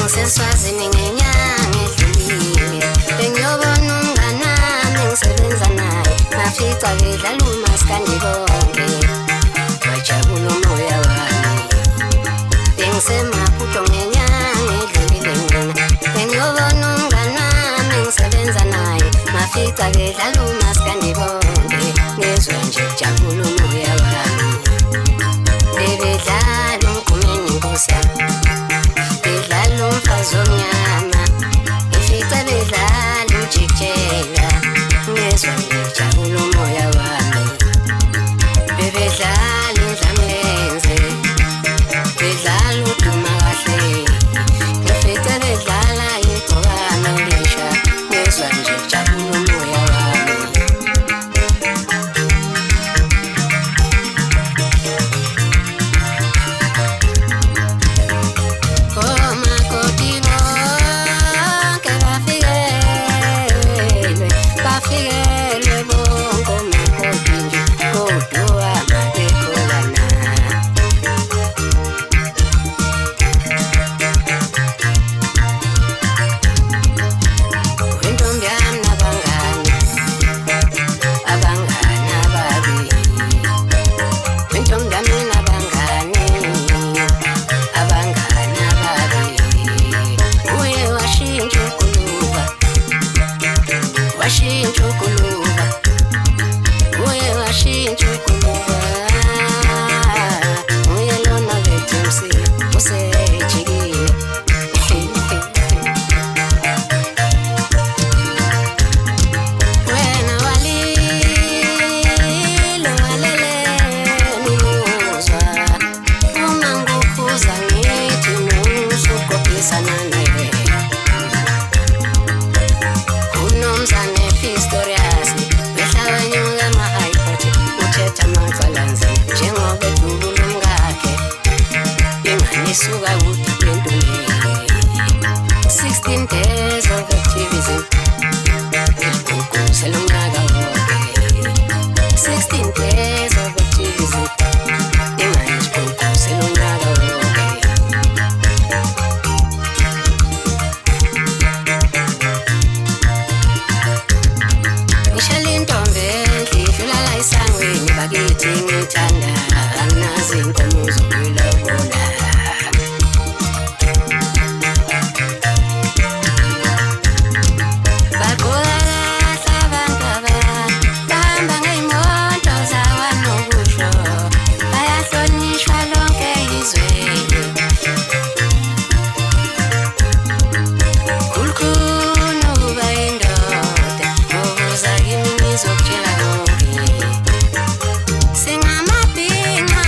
Ngiseswazini ngenyanga edlulile bengiyobona umngani wami engisebenza naye ngafica bedlala umaskandi bonke wajabula umoya wami bengisemaphutho ngenyanga edlulile mina bengiyobona umngani wami engisebenza naye ngafica bedlala umaskandi bonke ngezwe nje jabula umoya wami bebedlala umgumeni inkosi yami bedlala umfazi omnyama ngifica bedlala ujikijela ngezwe ngijabula umoya wami bebedlala indlamlenze bedlala uduma kahle ngifica bedlala igcokama lisha ngezwe nje jabula umoya wami bafikelwe bonke omakoti nje kodwa babekholana wentombi yami nabangani ababili wentombi yami nabangani ababili uye washintsha ukuluka washintsha ukuluka uye washintsha ukuluka uye lona bethu msila usejikile wena walile walele nimuzwa uma ngukhuza ngithi musukophisana naye unomzane Pistorius behlaba nyuka ama-high court uthetha amaxalanzi njengoba edubula umkakhe inganisuka kude lentombi 16 days of activism iguguzela unyaka wonke 16 days of activism inganiguguzela unyaka wonke ngishela intombi enhle idlula la esangweni bakithi ngithanda anginazi inkomo zokulobola bagqoka kahle abantu bahamba ngey'moto zawanokusho bayahlonishwa lonke izwe khulukhulu ukuba indoda ngobuza kimi ngizokutshela konke singamabhinqa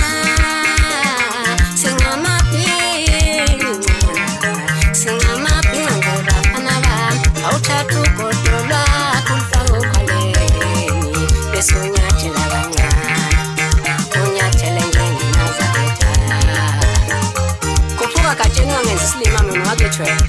ngobafana bami awuthatha ugodo lwakho ulufake okhaleni bese unyathela kancane unyathele njengeNazaretha khuphuka gatsheni ungangenzi isilima mina ungakethwela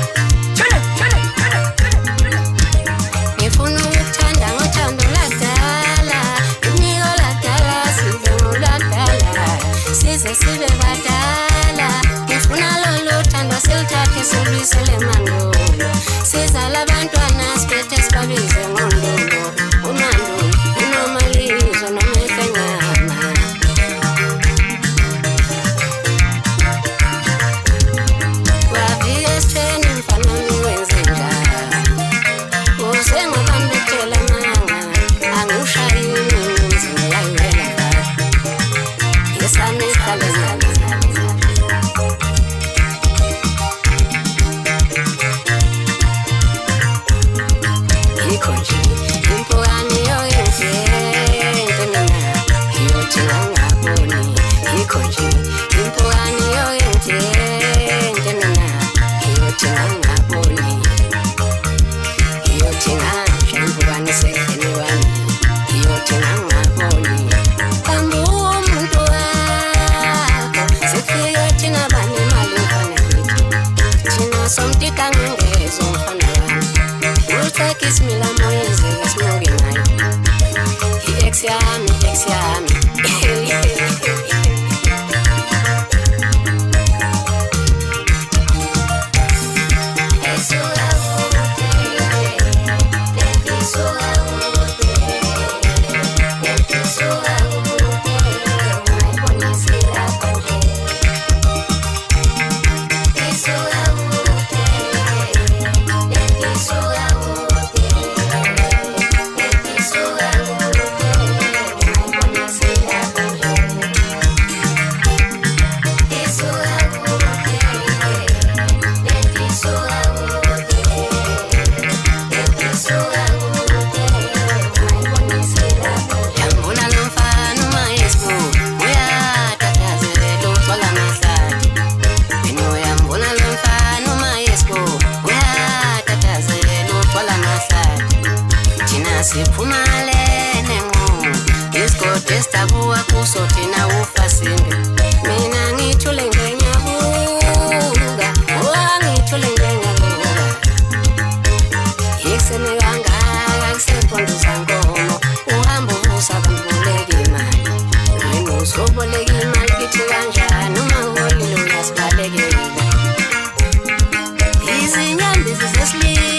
ngifuna ukuthanda ngothando ladala iniko ladala size ngoladala size sibe badala ngifuna lolo thando siluthathe silubuyisele emandulo sizala abantwana siphethe sibabize ngondolo umandulo unomalizo nomefenyama wafika esitheni mfanami wenze njani usengabambithela amanga angiwushayi umzini yayiwela yesami ihlale nami yikho nje impukane yoyenze mina iyothi ngangaboni yikho nje impukane yoyenze mina iyothi ngangaboni iyothi nganje impukane sehleni wami iyothi ngangaboni umuntu wakho sifike thina banemali mfana kithi thina somtika ngengezo mfana wami utake isimila moyenze smoke nayo i-ex yami siphumale nenqomo isigodi esitabuka kuso thina ufasinde mina ngithule ngenyabuka ngithule ngenyabuka ikusene kangaka kusephondoza nkomo uhamba uvusa abantu boleka imali wena uzoboleka imali kithi kanjani uma uholile uyasibalekela izinyambi zisesibili